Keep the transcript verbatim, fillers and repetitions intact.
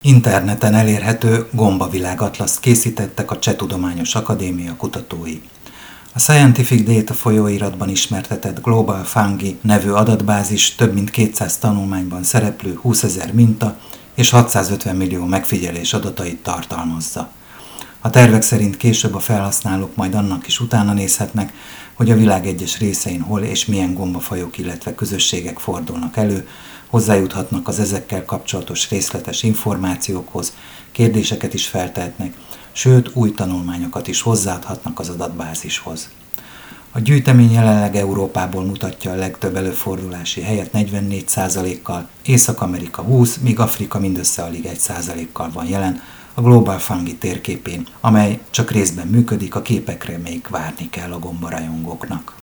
Interneten elérhető gombavilágatlaszt készítettek a Cseh Tudományos Akadémia kutatói. A Scientific Data folyóiratban ismertetett Global Fungi nevű adatbázis több mint kétszáz tanulmányban szereplő húszezer minta és hatszázötven millió megfigyelés adatait tartalmazza. A tervek szerint később a felhasználók majd annak is utána nézhetnek, hogy a világ egyes részein hol és milyen gombafajok, illetve közösségek fordulnak elő, hozzájuthatnak az ezekkel kapcsolatos részletes információkhoz, kérdéseket is feltehetnek, sőt új tanulmányokat is hozzáadhatnak az adatbázishoz. A gyűjtemény jelenleg Európából mutatja a legtöbb előfordulási helyet negyvennégy százalékkal, Észak-Amerika húsz, míg Afrika mindössze alig egy százalékkal van jelen a Global Fungi térképén, amely csak részben működik, a képekre még várni kell a gombarajongóknak.